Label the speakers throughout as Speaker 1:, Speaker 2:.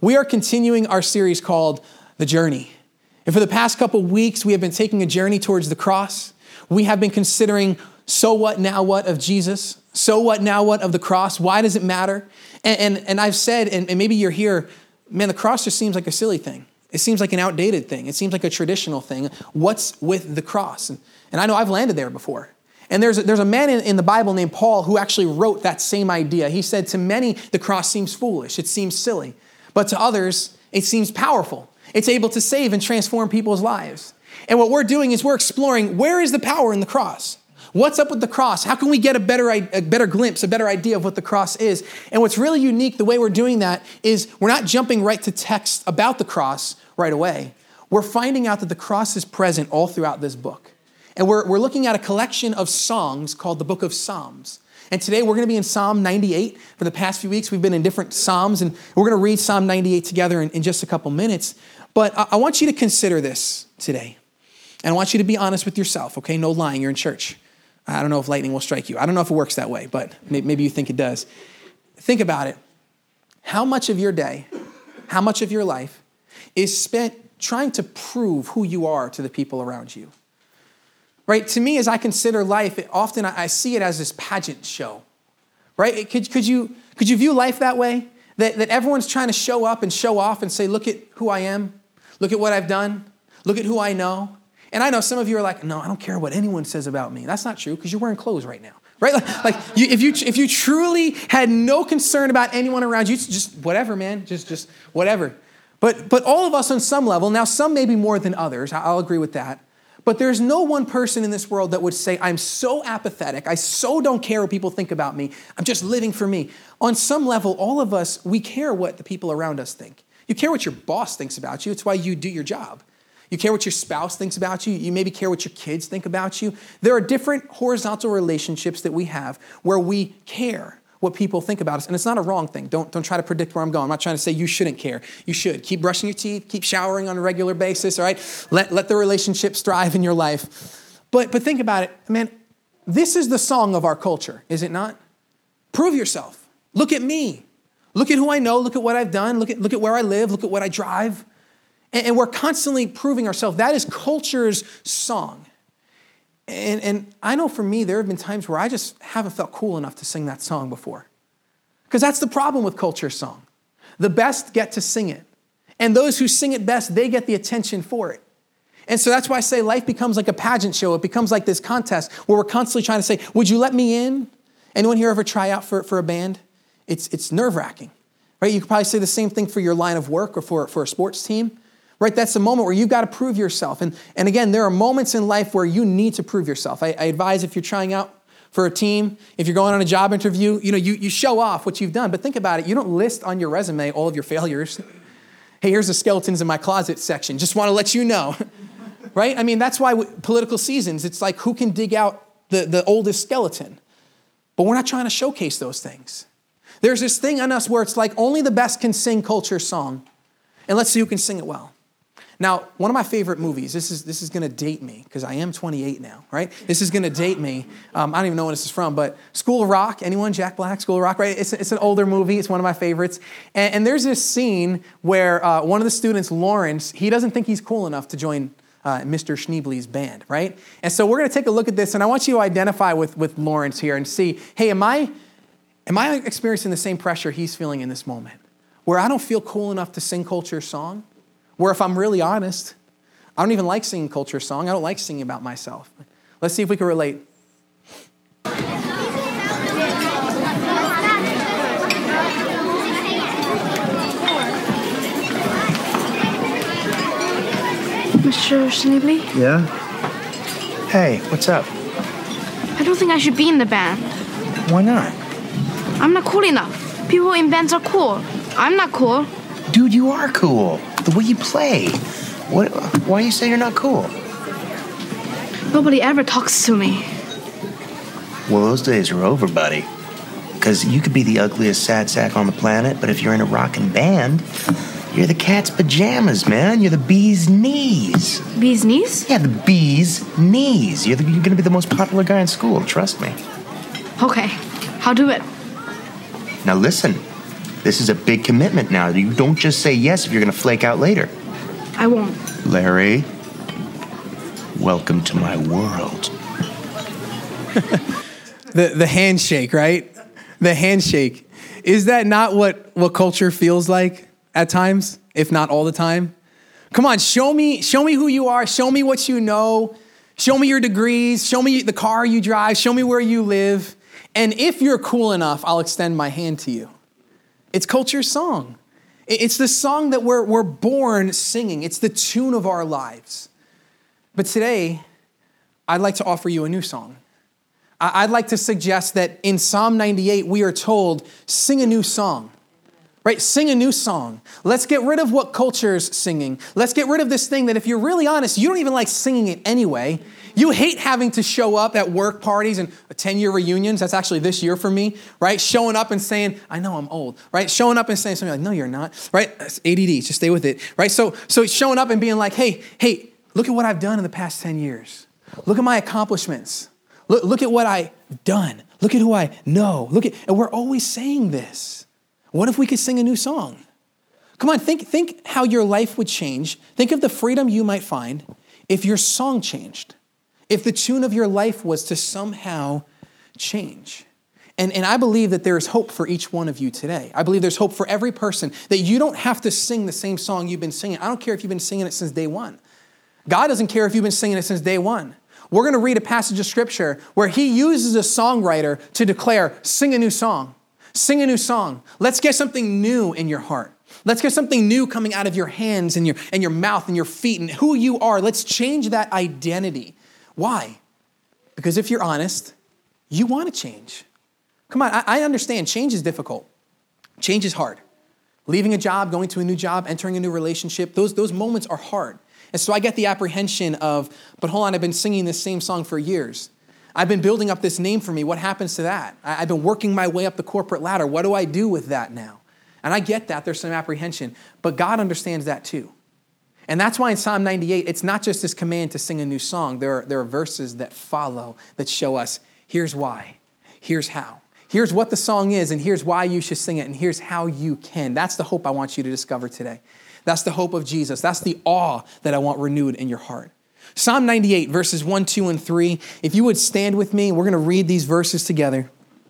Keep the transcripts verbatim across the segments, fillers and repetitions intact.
Speaker 1: We are continuing our series called The Journey. And for the past couple weeks, we have been taking a journey towards the cross. We have been considering so what, now what of Jesus? So what, now what of the cross? Why does it matter? And, and, and I've said, and, and maybe you're here, man, the cross just seems like a silly thing. It seems like an outdated thing. It seems like a traditional thing. What's with the cross? And, and I know I've landed there before. And there's a, there's a man in, in the Bible named Paul who actually wrote that same idea. He said, to many, the cross seems foolish. It seems silly. But to others, it seems powerful. It's able to save and transform people's lives. And what we're doing is we're exploring, where is the power in the cross? What's up with the cross? How can we get a better, a better glimpse, a better idea of what the cross is? And what's really unique, the way we're doing that, is we're not jumping right to text about the cross right away. We're finding out that the cross is present all throughout this book. And we're, we're looking at a collection of songs called the Book of Psalms. And today we're going to be in Psalm ninety-eight. For the past few weeks, we've been in different Psalms, and we're going to read Psalm ninety-eight together in, in just a couple minutes. But I, I want you to consider this today. And I want you to be honest with yourself, okay? No lying, you're in church. I don't know if lightning will strike you. I don't know if it works that way, but maybe you think it does. Think about it. How much of your day, how much of your life is spent trying to prove who you are to the people around you? Right? To me, as I consider life, it, often I see it as this pageant show. Right? Could, could, you, could you view life that way? That, that everyone's trying to show up and show off and say, look at who I am. Look at what I've done. Look at who I know. And I know some of you are like, no, I don't care what anyone says about me. That's not true because you're wearing clothes right now. Right? Like, like you, if you if you truly had no concern about anyone around you, just whatever, man. Just, just whatever. But, but all of us on some level, now some maybe more than others, I'll agree with that. But there's no one person in this world that would say, I'm so apathetic. I so don't care what people think about me. I'm just living for me. On some level, all of us, we care what the people around us think. You care what your boss thinks about you. It's why you do your job. You care what your spouse thinks about you. You maybe care what your kids think about you. There are different horizontal relationships that we have where we care what people think about us. And it's not a wrong thing. Don't, don't try to predict where I'm going. I'm not trying to say you shouldn't care. You should. Keep brushing your teeth. Keep showering on a regular basis, all right? Let, let the relationships thrive in your life. But, but think about it. Man, this is the song of our culture, is it not? Prove yourself. Look at me. Look at who I know. Look at what I've done. Look at, look at where I live. Look at what I drive. And, and we're constantly proving ourselves. That is culture's song. And, and I know for me, there have been times where I just haven't felt cool enough to sing that song before. Because that's the problem with culture's song. The best get to sing it. And those who sing it best, they get the attention for it. And so that's why I say life becomes like a pageant show. It becomes like this contest where we're constantly trying to say, would you let me in? Anyone here ever try out for, for a band? It's, it's nerve-wracking, right? You could probably say the same thing for your line of work or for, for a sports team. Right, that's the moment where you've got to prove yourself. And, and again, there are moments in life where you need to prove yourself. I, I advise if you're trying out for a team, if you're going on a job interview, you know, you, you show off what you've done. But think about it. You don't list on your resume all of your failures. Hey, here's the skeletons in my closet section. Just want to let you know. Right? I mean, that's why with political seasons, it's like who can dig out the, the oldest skeleton. But we're not trying to showcase those things. There's this thing on us where it's like only the best can sing culture's song. And let's see who can sing it well. Now, one of my favorite movies, this is this is going to date me because I am twenty-eight now, right? This is going to date me. Um, I don't even know when this is from, but School of Rock. Anyone? Jack Black, School of Rock, right? It's, it's an older movie. It's one of my favorites. And, and there's this scene where uh, one of the students, Lawrence, he doesn't think he's cool enough to join uh, Mister Schneebly's band, right? And so we're going to take a look at this, and I want you to identify with, with Lawrence here and see, hey, am I, am I experiencing the same pressure he's feeling in this moment? Where I don't feel cool enough to sing culture's song? Where if I'm really honest, I don't even like singing culture song. I don't like singing about myself. Let's see if we can relate.
Speaker 2: Mister Schneebly?
Speaker 3: Yeah? Hey, what's up?
Speaker 2: I don't think I should be in the band.
Speaker 3: Why not?
Speaker 2: I'm not cool enough. People in bands are cool. I'm not cool.
Speaker 3: Dude, you are cool. The way you play. What? Why you say you're not cool?
Speaker 2: Nobody ever talks to me.
Speaker 3: Well, those days are over, buddy. Because you could be the ugliest sad sack on the planet, but if you're in a rockin' band, you're the cat's pajamas, man. You're the bee's knees.
Speaker 2: Bee's knees?
Speaker 3: Yeah, the bee's knees. You're, the, you're gonna be the most popular guy in school, trust me.
Speaker 2: Okay, I'll do it.
Speaker 3: Now listen, This is a big commitment now. You don't just say yes if you're going to flake out later.
Speaker 2: I won't.
Speaker 3: Larry, welcome to my world.
Speaker 1: the the handshake, right? The handshake. Is that not what, what culture feels like at times, if not all the time? Come on, show me, show me who you are. Show me what you know. Show me your degrees. Show me the car you drive. Show me where you live. And if you're cool enough, I'll extend my hand to you. It's culture's song. It's the song that we're, we're born singing. It's the tune of our lives. But today, I'd like to offer you a new song. I'd like to suggest that in Psalm ninety-eight, we are told, sing a new song. Right? Sing a new song. Let's get rid of what culture's singing. Let's get rid of this thing that if you're really honest, you don't even like singing it anyway. You hate having to show up at work parties and ten-year reunions. That's actually this year for me, right? Showing up and saying, I know I'm old, right? Showing up and saying something like, no, you're not, right? It's A D D, just stay with it, right? So, so showing up and being like, hey, hey, look at what I've done in the past ten years. Look at my accomplishments. Look, look at what I've done. Look at who I know. Look at, and we're always saying this. What if we could sing a new song? Come on, think, think how your life would change. Think of the freedom you might find if your song changed, if the tune of your life was to somehow change. And, and I believe that there is hope for each one of you today. I believe there's hope for every person, that you don't have to sing the same song you've been singing. I don't care if you've been singing it since day one. God doesn't care if you've been singing it since day one. We're going to read a passage of scripture where he uses a songwriter to declare, sing a new song. Sing a new song. Let's get something new in your heart. Let's get something new coming out of your hands and your, and your mouth and your feet and who you are. Let's change that identity. Why? Because if you're honest, you want to change. Come on, I, I understand change is difficult. Change is hard. Leaving a job, going to a new job, entering a new relationship, those, those moments are hard. And so I get the apprehension of, but hold on, I've been singing this same song for years. I've been building up this name for me. What happens to that? I've been working my way up the corporate ladder. What do I do with that now? And I get that. There's some apprehension. But God understands that too. And that's why in Psalm ninety-eight, it's not just this command to sing a new song. There are, there are verses that follow that show us, here's why, here's how. Here's what the song is, and here's why you should sing it, and here's how you can. That's the hope I want you to discover today. That's the hope of Jesus. That's the awe that I want renewed in your heart. Psalm ninety-eight, verses one, two, and three. If you would stand with me, we're going to read these verses together.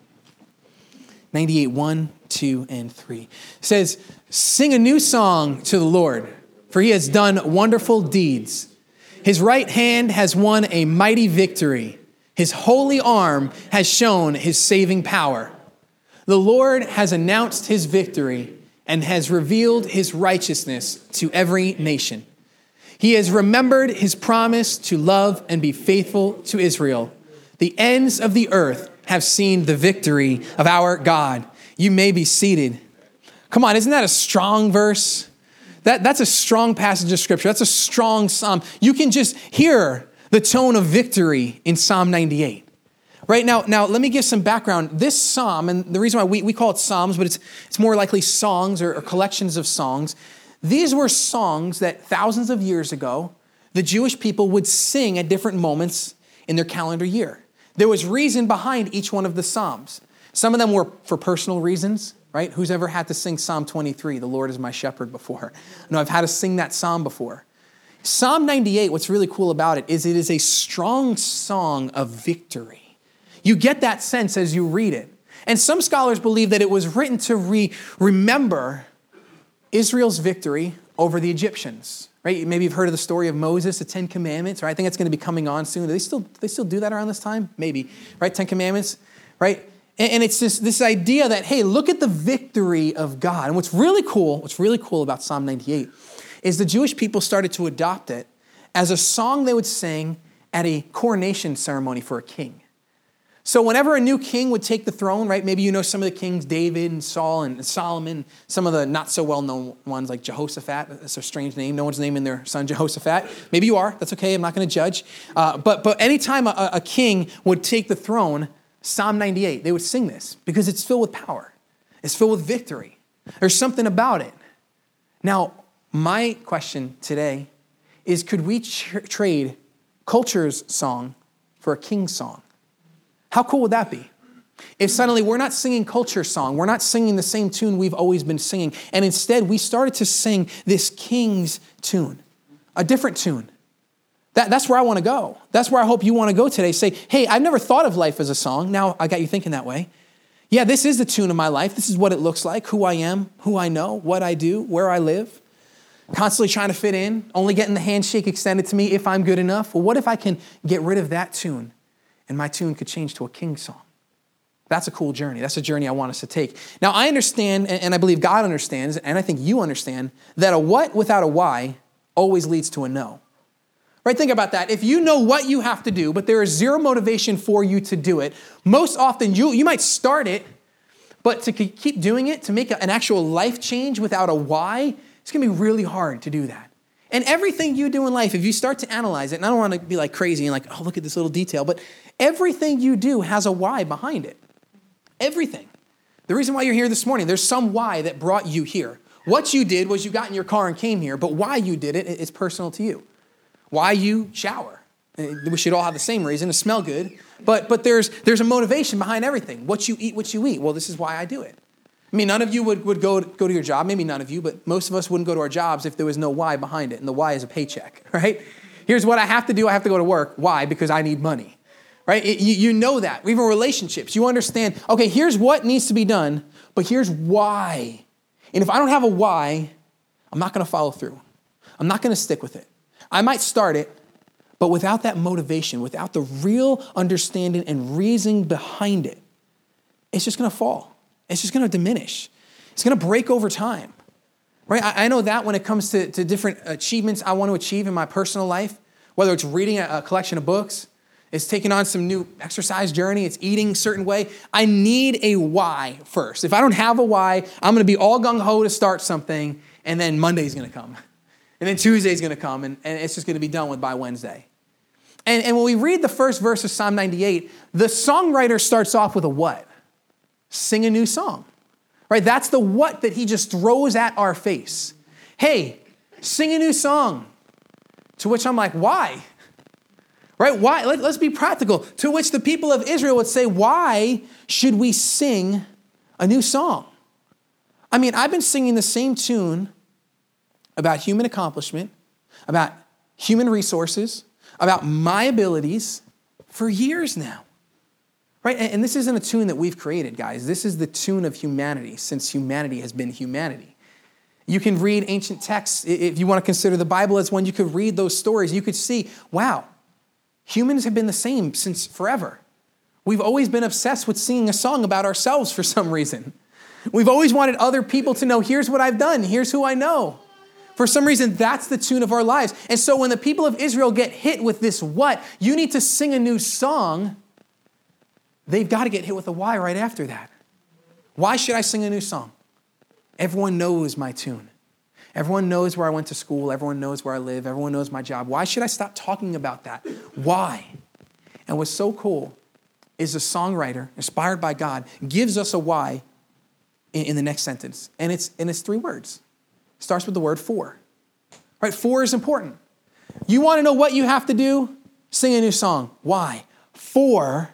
Speaker 1: ninety-eight, one, two, and three. It says, sing a new song to the Lord, for he has done wonderful deeds. His right hand has won a mighty victory. His holy arm has shown his saving power. The Lord has announced his victory and has revealed his righteousness to every nation. He has remembered his promise to love and be faithful to Israel. The ends of the earth have seen the victory of our God. You may be seated. Come on, isn't that a strong verse? That, that's a strong passage of scripture. That's a strong psalm. You can just hear the tone of victory in Psalm ninety-eight. Right now, now let me give some background. This psalm, and the reason why we, we call it psalms, but it's, it's more likely songs or, or collections of songs. These were songs that thousands of years ago, the Jewish people would sing at different moments in their calendar year. There was reason behind each one of the psalms. Some of them were for personal reasons, right? Who's ever had to sing Psalm twenty-three, the Lord is my shepherd, before? No, I've had to sing that psalm before. Psalm ninety-eight, what's really cool about it is it is a strong song of victory. You get that sense as you read it. And some scholars believe that it was written to re- remember Israel's victory over the Egyptians, right? Maybe you've heard of the story of Moses, the Ten Commandments, right? I think it's going to be coming on soon. Do they still, do they still do that around this time? Maybe, right? Ten Commandments, right? And, and it's this, this idea that, hey, look at the victory of God. And what's really cool, what's really cool about Psalm ninety-eight is the Jewish people started to adopt it as a song they would sing at a coronation ceremony for a king. So whenever a new king would take the throne, right, maybe you know some of the kings, David and Saul and Solomon, some of the not so well-known ones like Jehoshaphat. That's a strange name. No one's naming their son Jehoshaphat. Maybe you are. That's okay. I'm not going to judge. Uh, but but anytime a, a king would take the throne, Psalm ninety-eight, they would sing this because it's filled with power. It's filled with victory. There's something about it. Now, my question today is, could we tr- trade culture's song for a king's song? How cool would that be? If suddenly we're not singing culture song, we're not singing the same tune we've always been singing, and instead we started to sing this King's tune, a different tune. That, that's where I want to go. That's where I hope you want to go today. Say, hey, I've never thought of life as a song. Now I got you thinking that way. Yeah, this is the tune of my life. This is what it looks like, who I am, who I know, what I do, where I live. Constantly trying to fit in, only getting the handshake extended to me if I'm good enough. Well, what if I can get rid of that tune and my tune could change to a King song? That's a cool journey. That's a journey I want us to take. Now, I understand, and I believe God understands, and I think you understand, that a what without a why always leads to a no. Right? Think about that. If you know what you have to do, but there is zero motivation for you to do it, most often you, you might start it, but to keep doing it, to make an actual life change without a why, it's going to be really hard to do that. And everything you do in life, if you start to analyze it, and I don't want to be like crazy and like, oh, look at this little detail, but everything you do has a why behind it. Everything. The reason why you're here this morning, there's some why that brought you here. What you did was you got in your car and came here, but why you did it is personal to you. Why you shower. We should all have the same reason, to smell good, but but there's there's a motivation behind everything. What you eat, what you eat. Well, this is why I do it. I mean, none of you would, would go, go to your job, maybe none of you, but most of us wouldn't go to our jobs if there was no why behind it, and the why is a paycheck, right? Here's what I have to do. I have to go to work. Why? Because I need money, right? It, you, you know that. Even relationships, you understand, okay, here's what needs to be done, but here's why. And if I don't have a why, I'm not going to follow through. I'm not going to stick with it. I might start it, but without that motivation, without the real understanding and reasoning behind it, it's just going to fall. It's just going to diminish. It's going to break over time, right? I, I know that when it comes to, to different achievements I want to achieve in my personal life, whether it's reading a, a collection of books, it's taking on some new exercise journey, it's eating a certain way, I need a why first. If I don't have a why, I'm going to be all gung-ho to start something, and then Monday's going to come. And then Tuesday's going to come, and, and it's just going to be done with by Wednesday. And, and when we read the first verse of Psalm ninety-eight, the songwriter starts off with a what? Sing a new song, right? That's the what that he just throws at our face. Hey, sing a new song. To which I'm like, why? Right? Why? Let, let's be practical. To which the people of Israel would say, why should we sing a new song? I mean, I've been singing the same tune about human accomplishment, about human resources, about my abilities for years now. Right? And this isn't a tune that we've created, guys. This is the tune of humanity since humanity has been humanity. You can read ancient texts. If you want to consider the Bible as one, you could read those stories. You could see, wow, humans have been the same since forever. We've always been obsessed with singing a song about ourselves for some reason. We've always wanted other people to know, here's what I've done, here's who I know. For some reason, that's the tune of our lives. And so when the people of Israel get hit with this what, you need to sing a new song, they've got to get hit with a why right after that. Why should I sing a new song? Everyone knows my tune. Everyone knows where I went to school. Everyone knows where I live. Everyone knows my job. Why should I stop talking about that? Why? And what's so cool is the songwriter, inspired by God, gives us a why in, in the next sentence. And it's, and it's three words. It starts with the word for. Right? For is important. You want to know what you have to do? Sing a new song. Why? For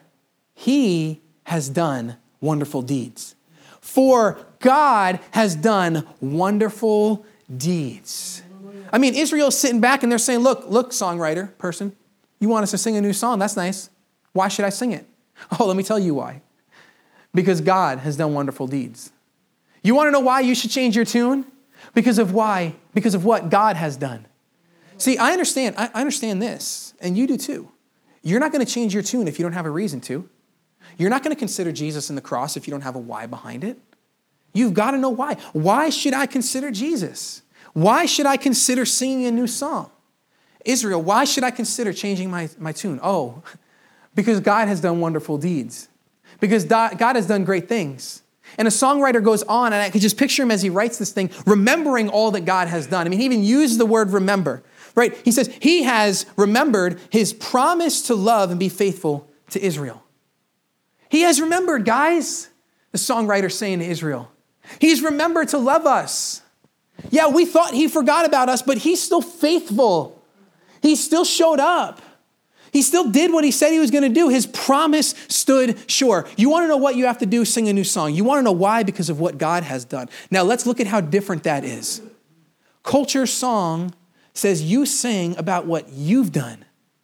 Speaker 1: He has done wonderful deeds. For God has done wonderful deeds. I mean, Israel's sitting back and they're saying, look, look, songwriter person, you want us to sing a new song? That's nice. Why should I sing it? Oh, let me tell you why. Because God has done wonderful deeds. You want to know why you should change your tune? Because of why? Because of what God has done. See, I understand. I understand this, and you do too. You're not going to change your tune if you don't have a reason to. You're not going to consider Jesus and the cross if you don't have a why behind it. You've got to know why. Why should I consider Jesus? Why should I consider singing a new song? Israel, why should I consider changing my, my tune? Oh, because God has done wonderful deeds. Because God has done great things. And a songwriter goes on, and I could just picture him as he writes this thing, remembering all that God has done. I mean, he even used the word remember, right? He says he has remembered his promise to love and be faithful to Israel. He has remembered, guys, the songwriter saying to Israel. He's remembered to love us. Yeah, we thought he forgot about us, but he's still faithful. He still showed up. He still did what he said he was going to do. His promise stood sure. You want to know what you have to do? Sing a new song. You want to know why? Because of what God has done. Now let's look at how different that is. Culture song says you sing about what you've done.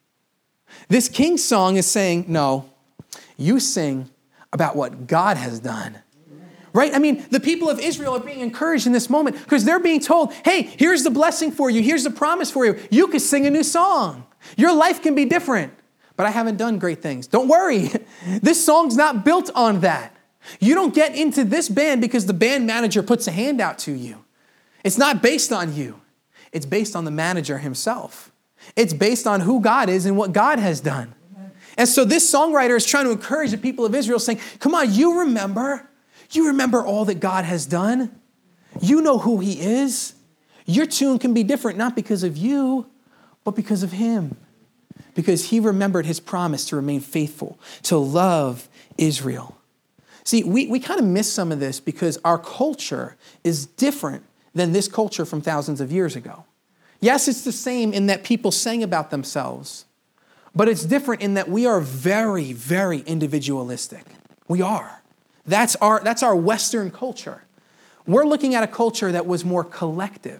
Speaker 1: This King song is saying, no, you sing about what God has done. Right? I mean, the people of Israel are being encouraged in this moment because they're being told, hey, here's the blessing for you. Here's the promise for you. You can sing a new song. Your life can be different. But I haven't done great things. Don't worry. This song's not built on that. You don't get into this band because the band manager puts a hand out to you. It's not based on you. It's based on the manager himself. It's based on who God is and what God has done. And so this songwriter is trying to encourage the people of Israel saying, come on, you remember. You remember all that God has done. You know who he is. Your tune can be different, not because of you, but because of him. Because he remembered his promise to remain faithful, to love Israel. See, we, we kind of miss some of this because our culture is different than this culture from thousands of years ago. Yes, it's the same in that people sang about themselves, but it's different in that we are very, very individualistic. We are. That's our, that's our Western culture. We're looking at a culture that was more collective.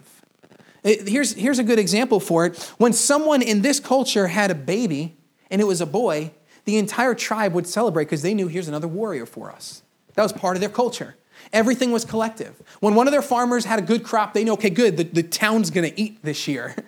Speaker 1: It, here's, here's a good example for it. When someone in this culture had a baby and it was a boy, the entire tribe would celebrate because they knew here's another warrior for us. That was part of their culture. Everything was collective. When one of their farmers had a good crop, they know, okay, good, the, the town's going to eat this year.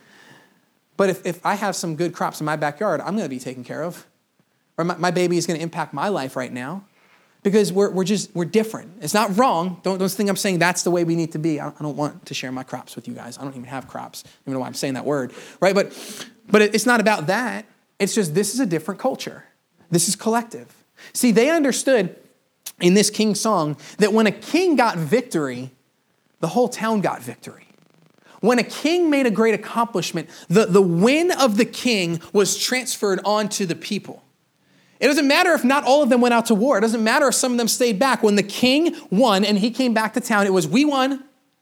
Speaker 1: But if, if I have some good crops in my backyard, I'm going to be taken care of. Or my, my baby is going to impact my life right now. Because we're, we're just, we're different. It's not wrong. Don't, don't think I'm saying that's the way we need to be. I, I don't want to share my crops with you guys. I don't even have crops. I don't even know why I'm saying that word, right? But, but it's not about that. It's just, this is a different culture. This is collective. See, they understood in this king song that when a king got victory, the whole town got victory. When a king made a great accomplishment, the, the win of the king was transferred onto the people. It doesn't matter if not all of them went out to war. It doesn't matter if some of them stayed back. When the king won and he came back to town, it was, we won.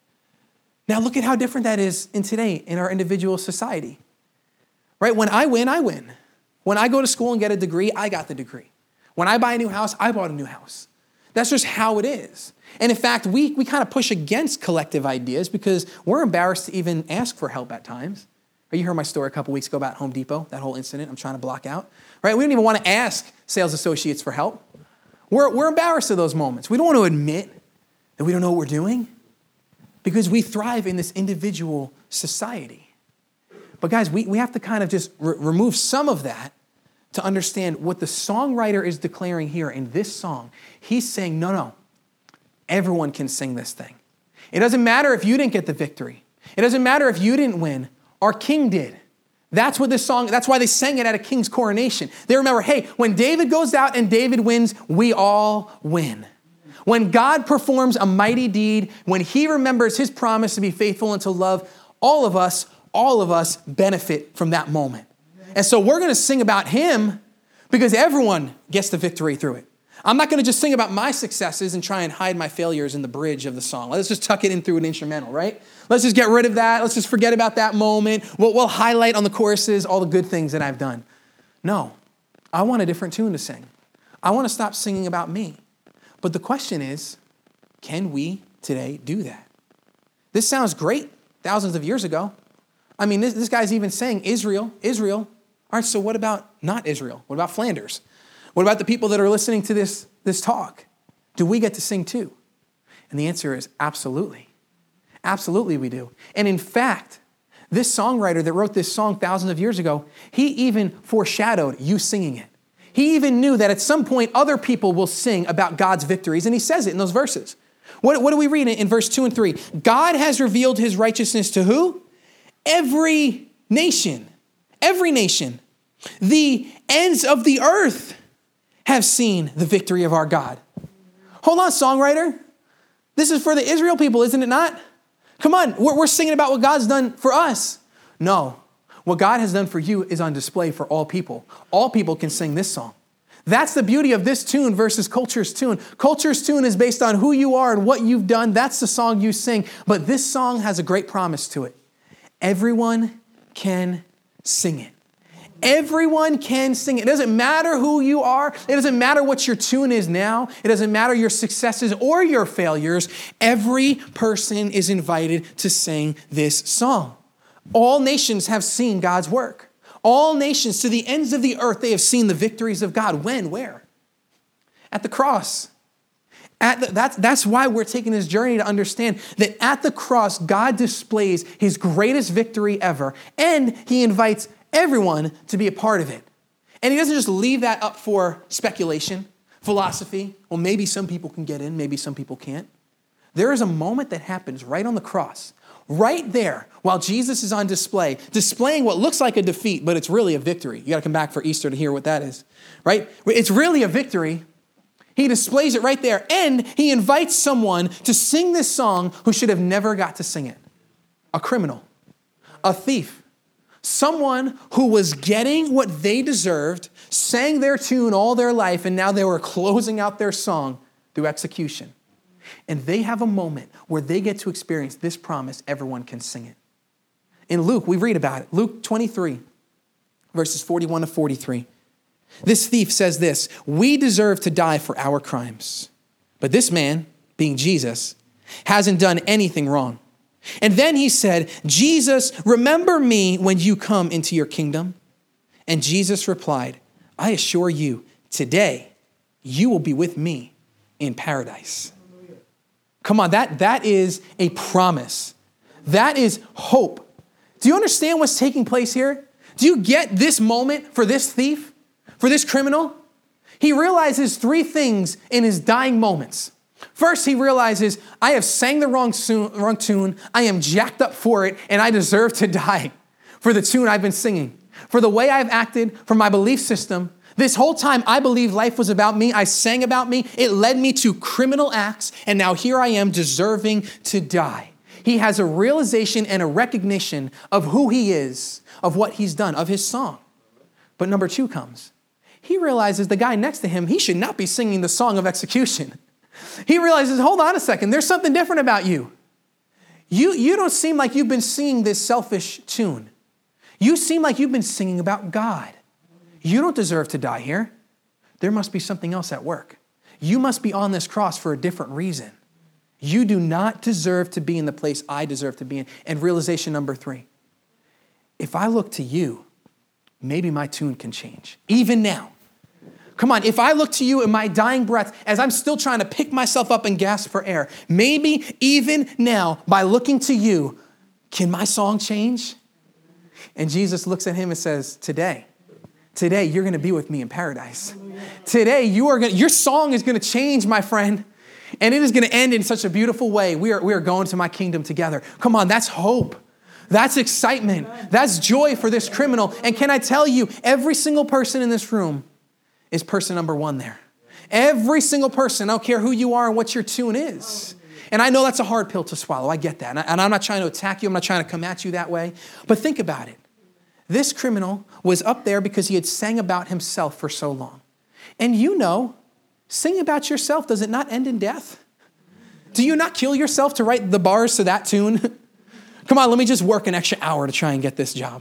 Speaker 1: Now look at how different that is in today in our individual society. Right? When I win, I win. When I go to school and get a degree, I got the degree. When I buy a new house, I bought a new house. That's just how it is. And in fact, we, we kind of push against collective ideas because we're embarrassed to even ask for help at times. You heard my story a couple weeks ago about Home Depot, that whole incident I'm trying to block out. Right? We don't even want to ask sales associates for help. We're, we're embarrassed of those moments. We don't want to admit that we don't know what we're doing because we thrive in this individual society. But guys, we, we have to kind of just re- remove some of that to understand what the songwriter is declaring here in this song. He's saying, no, no, everyone can sing this thing. It doesn't matter if you didn't get the victory. It doesn't matter if you didn't win. Our king did. That's what this song, that's why they sang it at a king's coronation. They remember, hey, when David goes out and David wins, we all win. When God performs a mighty deed, when he remembers his promise to be faithful and to love, all of us, all of us benefit from that moment. And so we're going to sing about him because everyone gets the victory through it. I'm not going to just sing about my successes and try and hide my failures in the bridge of the song. Let's just tuck it in through an instrumental, right? Let's just get rid of that. Let's just forget about that moment. We'll, we'll highlight on the choruses all the good things that I've done. No, I want a different tune to sing. I want to stop singing about me. But the question is, can we today do that? This sounds great thousands of years ago. I mean, this, this guy's even saying Israel, Israel. All right, so what about not Israel? What about Flanders? What about the people that are listening to this, this talk? Do we get to sing too? And the answer is absolutely. Absolutely we do. And in fact, this songwriter that wrote this song thousands of years ago, he even foreshadowed you singing it. He even knew that at some point other people will sing about God's victories, and he says it in those verses. What, what do we read in verse two and three? God has revealed his righteousness to who? Every nation. Every nation. The ends of the earth have seen the victory of our God. Hold on, songwriter. This is for the Israel people, isn't it not? Come on, we're, we're singing about what God's done for us. No, what God has done for you is on display for all people. All people can sing this song. That's the beauty of this tune versus culture's tune. Culture's tune is based on who you are and what you've done. That's the song you sing. But this song has a great promise to it. Everyone can sing it. Everyone can sing. It doesn't matter who you are. It doesn't matter what your tune is now. It doesn't matter your successes or your failures. Every person is invited to sing this song. All nations have seen God's work. All nations to the ends of the earth, they have seen the victories of God. When? Where? At the cross. At the, that's, that's why we're taking this journey to understand that at the cross, God displays his greatest victory ever, and he invites everyone to be a part of it. And he doesn't just leave that up for speculation, philosophy. Well, maybe some people can get in, maybe some people can't. There is a moment that happens right on the cross, right there, while Jesus is on display, displaying what looks like a defeat, but it's really a victory. You got to come back for Easter to hear what that is, right? It's really a victory. He displays it right there, and he invites someone to sing this song who should have never got to sing it. A criminal, a thief, someone who was getting what they deserved, sang their tune all their life, and now they were closing out their song through execution. And they have a moment where they get to experience this promise, everyone can sing it. In Luke, we read about it. Luke twenty-three, verses forty-one to forty-three. This thief says this, "We deserve to die for our crimes. But this man, being Jesus, hasn't done anything wrong." And then he said, "Jesus, remember me when you come into your kingdom." And Jesus replied, "I assure you, today you will be with me in paradise." Come on, that, that is a promise. That is hope. Do you understand what's taking place here? Do you get this moment for this thief, for this criminal? He realizes three things in his dying moments. First, he realizes, I have sang the wrong, tune, wrong tune, I am jacked up for it, and I deserve to die for the tune I've been singing, for the way I've acted, for my belief system. This whole time, I believed life was about me. I sang about me. It led me to criminal acts, and now here I am deserving to die. He has a realization and a recognition of who he is, of what he's done, of his song. But number two comes. He realizes the guy next to him, he should not be singing the song of execution. He realizes, hold on a second, there's something different about you. You, you don't seem like you've been singing this selfish tune. You seem like you've been singing about God. You don't deserve to die here. There must be something else at work. You must be on this cross for a different reason. You do not deserve to be in the place I deserve to be in. And realization number three, if I look to you, maybe my tune can change. Even now. Come on, if I look to you in my dying breath, as I'm still trying to pick myself up and gasp for air, maybe even now, by looking to you, can my song change? And Jesus looks at him and says, today, today you're going to be with me in paradise. Today, you are going to, your song is going to change, my friend. And it is going to end in such a beautiful way. We are, we are going to my kingdom together. Come on, that's hope. That's excitement. That's joy for this criminal. And can I tell you, every single person in this room is person number one there. Every single person, I don't care who you are and what your tune is. And I know that's a hard pill to swallow. I get that. And, I, and I'm not trying to attack you. I'm not trying to come at you that way. But think about it. This criminal was up there because he had sang about himself for so long. And you know, singing about yourself, does it not end in death? Do you not kill yourself to write the bars to that tune? Come on, let me just work an extra hour to try and get this job.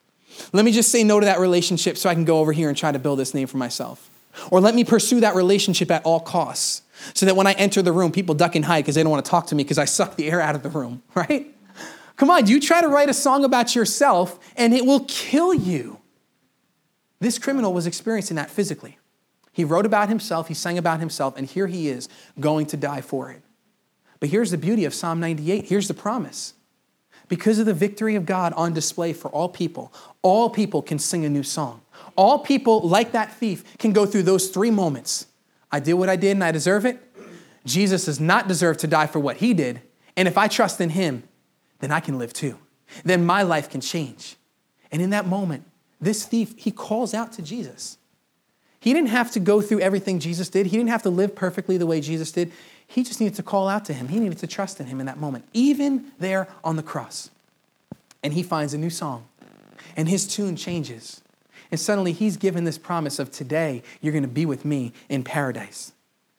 Speaker 1: Let me just say no to that relationship so I can go over here and try to build this name for myself. Or let me pursue that relationship at all costs so that when I enter the room, people duck and hide because they don't want to talk to me because I suck the air out of the room, right? Come on, you try to write a song about yourself and it will kill you. This criminal was experiencing that physically. He wrote about himself, he sang about himself, and here he is going to die for it. But here's the beauty of Psalm ninety-eight. Here's the promise. Because of the victory of God on display for all people, all people can sing a new song. All people, like that thief, can go through those three moments. I did what I did and I deserve it. Jesus does not deserve to die for what he did. And if I trust in him, then I can live too. Then my life can change. And in that moment, this thief, he calls out to Jesus. He didn't have to go through everything Jesus did. He didn't have to live perfectly the way Jesus did. He just needed to call out to him. He needed to trust in him in that moment, even there on the cross. And he finds a new song, and his tune changes. And suddenly he's given this promise of today, you're going to be with me in paradise.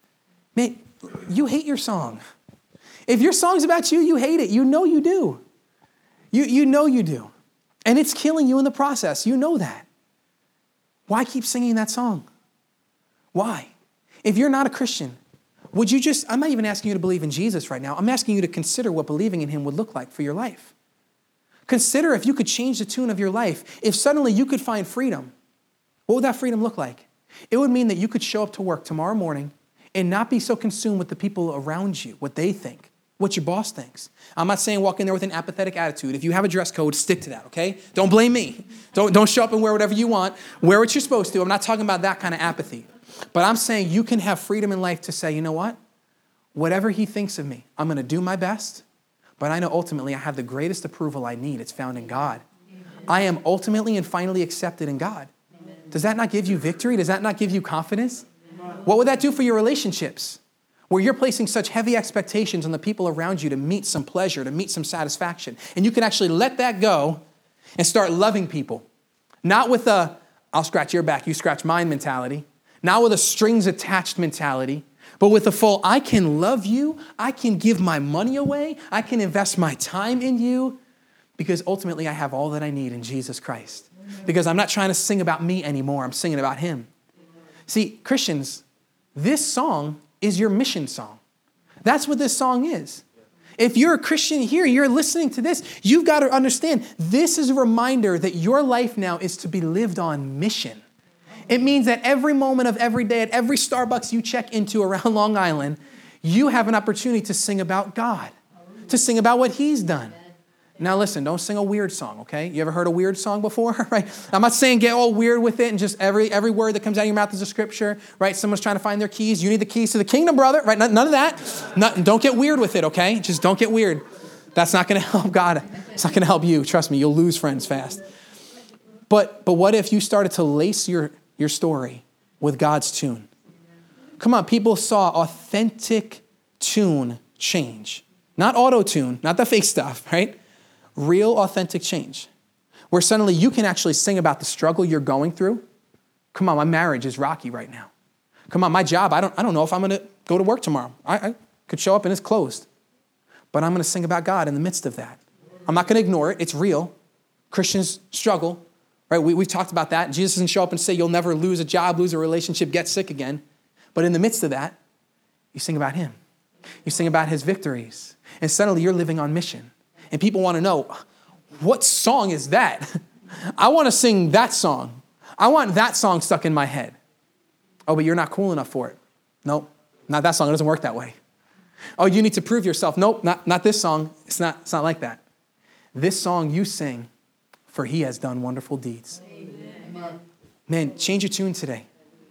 Speaker 1: Man, you hate your song. If your song's about you, you hate it. You know you do. You, you know you do. And it's killing you in the process. You know that. Why keep singing that song? Why? If you're not a Christian, would you just, I'm not even asking you to believe in Jesus right now. I'm asking you to consider what believing in him would look like for your life. Consider if you could change the tune of your life. If suddenly you could find freedom, what would that freedom look like? It would mean that you could show up to work tomorrow morning and not be so consumed with the people around you, what they think, what your boss thinks. I'm not saying walk in there with an apathetic attitude. If you have a dress code, stick to that, okay? Don't blame me. Don't, don't show up and wear whatever you want. Wear what you're supposed to. I'm not talking about that kind of apathy. But I'm saying you can have freedom in life to say, you know what? Whatever he thinks of me, I'm going to do my best. But I know ultimately I have the greatest approval I need. It's found in God. I am ultimately and finally accepted in God. Does that not give you victory? Does that not give you confidence? What would that do for your relationships? Where you're placing such heavy expectations on the people around you to meet some pleasure, to meet some satisfaction. And you can actually let that go and start loving people. Not with a, I'll scratch your back, you scratch mine mentality. Not with a strings attached mentality, but with a full, I can love you, I can give my money away, I can invest my time in you, because ultimately I have all that I need in Jesus Christ. Because I'm not trying to sing about me anymore, I'm singing about him. See, Christians, this song is your mission song. That's what this song is. If you're a Christian here, you're listening to this, you've got to understand, this is a reminder that your life now is to be lived on mission. It means that every moment of every day, at every Starbucks you check into around Long Island, you have an opportunity to sing about God, to sing about what he's done. Now listen, don't sing a weird song, okay? You ever heard a weird song before, right? I'm not saying get all weird with it and just every every word that comes out of your mouth is a scripture, right? Someone's trying to find their keys. You need the keys to the kingdom, brother, right? None of that. Not, don't get weird with it, okay? Just don't get weird. That's not going to help God. It's not going to help you. Trust me, you'll lose friends fast. But but what if you started to lace your your story with God's tune? Come on, people saw authentic tune change. Not auto-tune, not the fake stuff, right? Real authentic change. Where suddenly you can actually sing about the struggle you're going through. Come on, my marriage is rocky right now. Come on, my job, I don't, I don't know if I'm going to go to work tomorrow. I, I could show up and it's closed. But I'm going to sing about God in the midst of that. I'm not going to ignore it. It's real. Christians struggle. Right, we, we've talked about that. Jesus doesn't show up and say, you'll never lose a job, lose a relationship, get sick again. But in the midst of that, you sing about him. You sing about his victories. And suddenly you're living on mission. And people want to know, what song is that? I want to sing that song. I want that song stuck in my head. Oh, but you're not cool enough for it. Nope, not that song. It doesn't work that way. Oh, you need to prove yourself. Nope, not, not this song. It's not, it's not like that. This song you sing, for he has done wonderful deeds. Amen. Man, change your tune today.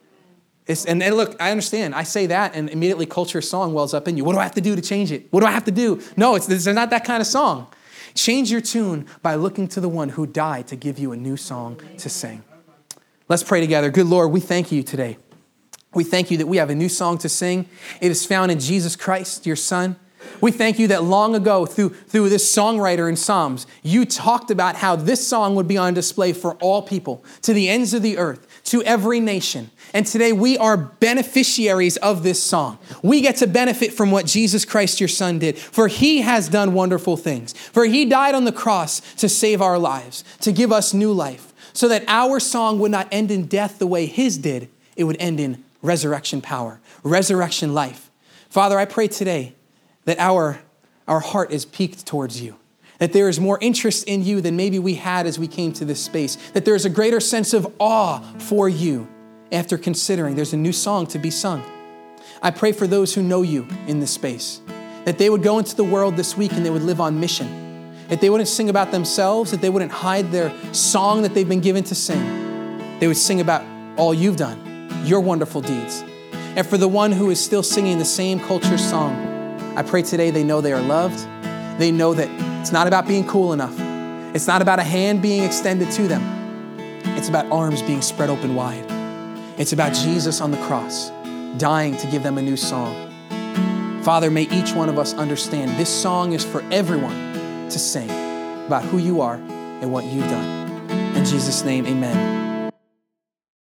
Speaker 1: It's, and, and look, I understand. I say that and immediately culture song wells up in you. What do I have to do to change it? What do I have to do? No, it's, it's not that kind of song. Change your tune by looking to the one who died to give you a new song to sing. Let's pray together. Good Lord, we thank you today. We thank you that we have a new song to sing. It is found in Jesus Christ, your Son. We thank you that long ago, through, through this songwriter in Psalms, you talked about how this song would be on display for all people, to the ends of the earth, to every nation. And today we are beneficiaries of this song. We get to benefit from what Jesus Christ, your Son, did. For he has done wonderful things. For he died on the cross to save our lives, to give us new life, so that our song would not end in death the way his did. It would end in resurrection power, resurrection life. Father, I pray today that our, our heart is piqued towards you, that there is more interest in you than maybe we had as we came to this space, that there is a greater sense of awe for you after considering there's a new song to be sung. I pray for those who know you in this space, that they would go into the world this week and they would live on mission, that they wouldn't sing about themselves, that they wouldn't hide their song that they've been given to sing. They would sing about all you've done, your wonderful deeds. And for the one who is still singing the same culture song, I pray today they know they are loved. They know that it's not about being cool enough. It's not about a hand being extended to them. It's about arms being spread open wide. It's about Jesus on the cross, dying to give them a new song. Father, may each one of us understand this song is for everyone to sing about who you are and what you've done. In Jesus' name, amen.